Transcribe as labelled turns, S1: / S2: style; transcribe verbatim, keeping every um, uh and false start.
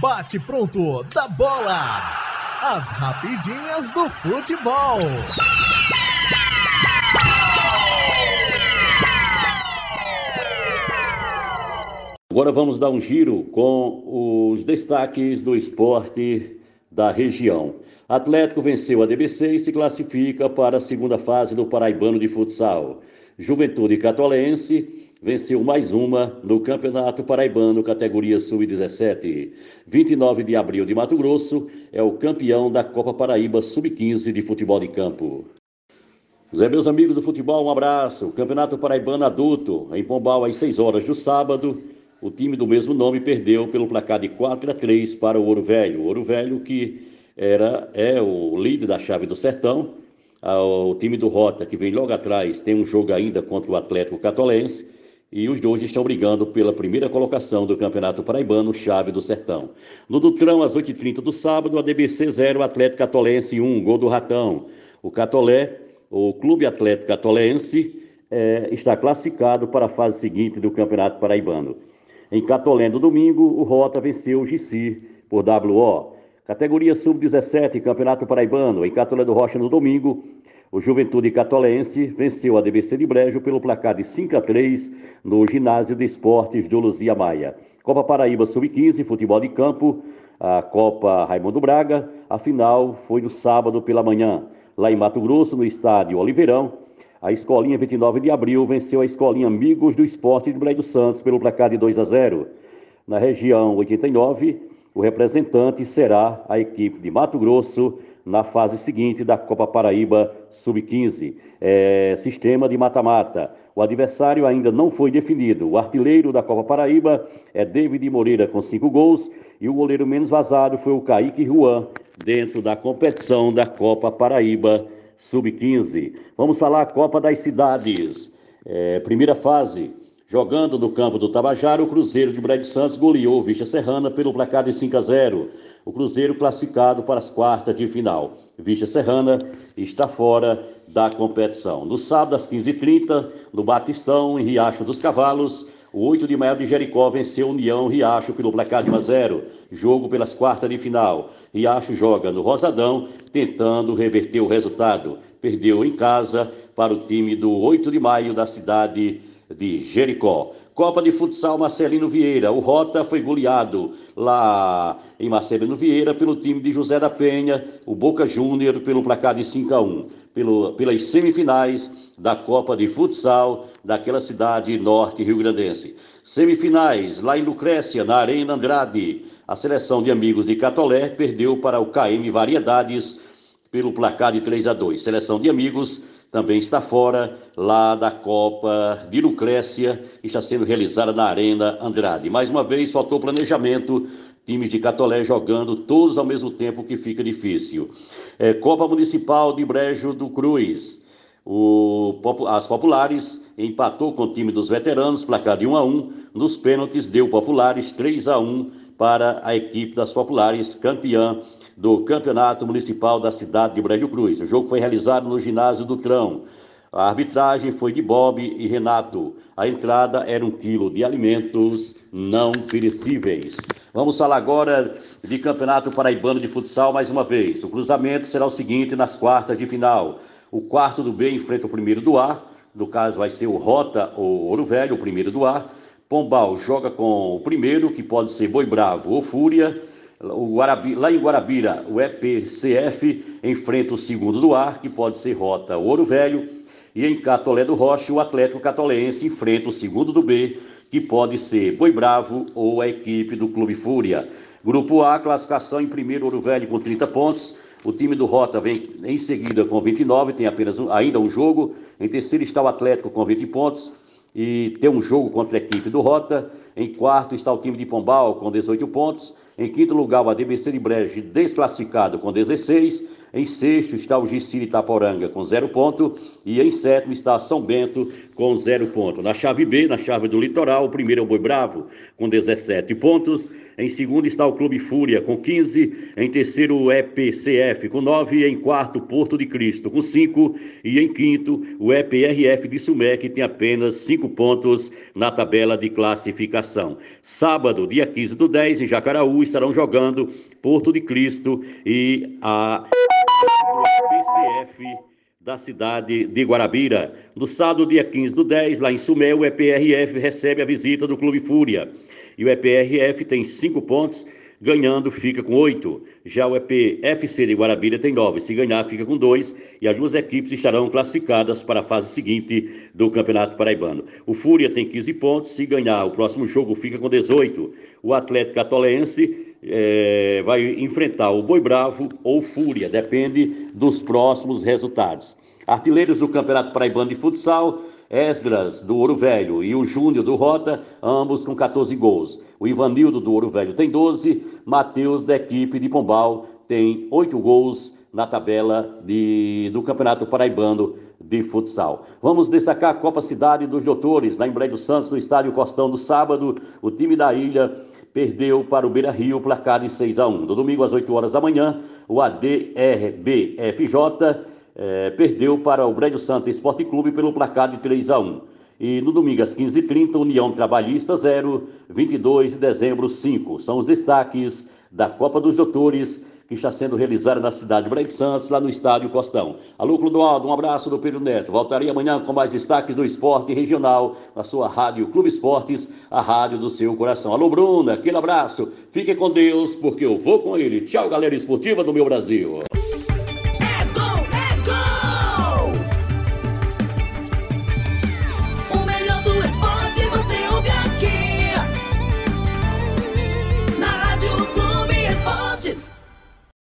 S1: bate pronto da bola. As rapidinhas do futebol.
S2: Agora vamos dar um giro com os destaques do esporte da região. Atlético venceu a D B C e se classifica para a segunda fase do Paraibano de Futsal. Juventude Catolense venceu mais uma no Campeonato Paraibano, categoria sub dezessete. vinte e nove de abril de Mato Grosso é o campeão da Copa Paraíba sub quinze de futebol de campo. Zé, meus amigos do futebol, um abraço. Campeonato Paraibano Adulto, em Pombal, às seis horas do sábado. O time do mesmo nome perdeu pelo placar de quatro a três para o Ouro Velho. O Ouro Velho que era, é o líder da chave do Sertão. O time do Rota, que vem logo atrás, tem um jogo ainda contra o Atlético Catolense. E os dois estão brigando pela primeira colocação do Campeonato Paraibano, chave do Sertão. No Dutrão, às oito e trinta do sábado, a D B C zero, Atlético Catolense um, gol do Ratão. O Catolé, o Clube Atlético Catolense, é, está classificado para a fase seguinte do Campeonato Paraibano. Em Catolé, no domingo, o Rota venceu o Gici por W O. Categoria sub dezessete, Campeonato Paraibano. Em Catolé do Rocha, no domingo, o Juventude Catolense venceu a D B C de Brejo pelo placar de cinco a três no Ginásio de Esportes de Luzia Maia. Copa Paraíba sub quinze, futebol de campo, a Copa Raimundo Braga. A final foi no sábado pela manhã. Lá em Mato Grosso, no estádio Oliveirão, a Escolinha vinte e nove de abril venceu a Escolinha Amigos do Esporte de Brejo Santos pelo placar de dois a zero. Na região oitenta e nove, o representante será a equipe de Mato Grosso na fase seguinte da Copa Paraíba sub quinze. É, sistema de mata-mata. O adversário ainda não foi definido. O artilheiro da Copa Paraíba é David Moreira com cinco gols e o goleiro menos vazado foi o Kaique Juan dentro da competição da Copa Paraíba sub quinze. Vamos falar a Copa das Cidades. É, primeira fase. Jogando no campo do Tabajara, o Cruzeiro de Brejo Santos goleou o Vicha Serrana pelo placar de cinco a zero. O Cruzeiro classificado para as quartas de final. Vicha Serrana está fora da competição. No sábado, às quinze e trinta, no Batistão, em Riacho dos Cavalos, o oito de maio de Jericó venceu União Riacho pelo placar de um a zero. Jogo pelas quartas de final. Riacho joga no Rosadão, tentando reverter o resultado. Perdeu em casa para o time do oito de maio da cidade de Jericó. Copa de Futsal Marcelino Vieira. O Rota foi goleado lá em Marcelino Vieira pelo time de José da Penha, o Boca Júnior, pelo placar de cinco a um. Pelo, pelas semifinais da Copa de Futsal daquela cidade norte rio-grandense. Semifinais, lá em Lucrécia, na Arena Andrade. A seleção de amigos de Catolé perdeu para o K M Variedades pelo placar de três a dois. Seleção de amigos também está fora lá da Copa de Lucrécia, que está sendo realizada na Arena Andrade. Mais uma vez, faltou planejamento, times de Catolé jogando todos ao mesmo tempo, que fica difícil. É, Copa Municipal de Brejo do Cruz. O, as Populares empatou com o time dos veteranos, placar de um a um. Nos pênaltis, deu Populares três a um para a equipe das Populares, campeã do Campeonato Municipal da cidade de Brejo Cruz. O jogo foi realizado no ginásio do Trão. A arbitragem foi de Bob e Renato. A entrada era um quilo de alimentos não perecíveis. Vamos falar agora de Campeonato Paraibano de Futsal mais uma vez. O cruzamento será o seguinte nas quartas de final. O quarto do B enfrenta o primeiro do A. No caso vai ser o Rota ou Ouro Velho, o primeiro do A. Pombal joga com o primeiro, que pode ser Boi Bravo ou Fúria. O Guarabi, lá em Guarabira, o E P C F enfrenta o segundo do ar, que pode ser Rota ou Ouro Velho. E em Catolé do Rocha, o Atlético Catolense enfrenta o segundo do B, que pode ser Boi Bravo ou a equipe do Clube Fúria. Grupo A, classificação em primeiro, Ouro Velho com trinta pontos. O time do Rota vem em seguida com vinte e nove, tem apenas um, ainda um jogo. Em terceiro está o Atlético com vinte pontos e tem um jogo contra a equipe do Rota. Em quarto está o time de Pombal com dezoito pontos. Em quinto lugar, o A D B C de Brejo, desclassificado com dezesseis. Em sexto está o Gici de Itaporanga com zero ponto. E em sétimo está São Bento com zero ponto. Na chave B, na chave do Litoral, o primeiro é o Boi Bravo com dezessete pontos. Em segundo está o Clube Fúria, com quinze. Em terceiro, o E P C F, com nove. Em quarto, Porto de Cristo, com cinco. E em quinto, o E P R F de Sumé, que tem apenas cinco pontos na tabela de classificação. Sábado, dia quinze do dez, em Jacaraú, estarão jogando Porto de Cristo e a E P C F da cidade de Guarabira. No sábado, dia quinze do dez, lá em Sumé, o E P R F recebe a visita do Clube Fúria. E o E P R F tem cinco pontos, ganhando fica com oito. Já o E P F C de Guarabira tem nove, se ganhar fica com dois. E as duas equipes estarão classificadas para a fase seguinte do Campeonato Paraibano. O Fúria tem quinze pontos, se ganhar o próximo jogo fica com dezoito. O Atlético Atolense é, vai enfrentar o Boi Bravo ou Fúria, depende dos próximos resultados. Artilheiros do Campeonato Paraibano de Futsal: Esdras, do Ouro Velho, e o Júnior, do Rota, ambos com catorze gols. O Ivanildo, do Ouro Velho, tem doze. Matheus, da equipe de Pombal, tem oito gols na tabela de, do Campeonato Paraibano de Futsal. Vamos destacar a Copa Cidade dos Doutores, lá em Brejo Santos, no Estádio Costão, do sábado. O time da ilha perdeu para o Beira Rio, placar de seis a um. No domingo, às oito horas da manhã, o A D R B F J É, perdeu para o Brejo Santo Esporte Clube pelo placar de três a um. E no domingo às quinze e trinta, União Trabalhista zero, vinte e dois de dezembro cinco. São os destaques da Copa dos Doutores, que está sendo realizada na cidade de Brejo Santos, lá no Estádio Costão. Alô, Clodoaldo, um abraço do Pedro Neto. Voltarei amanhã com mais destaques do esporte regional, na sua rádio Clube Esportes, a rádio do seu coração. Alô, Bruna, aquele abraço. Fique com Deus, porque eu vou com ele. Tchau, galera esportiva do meu Brasil.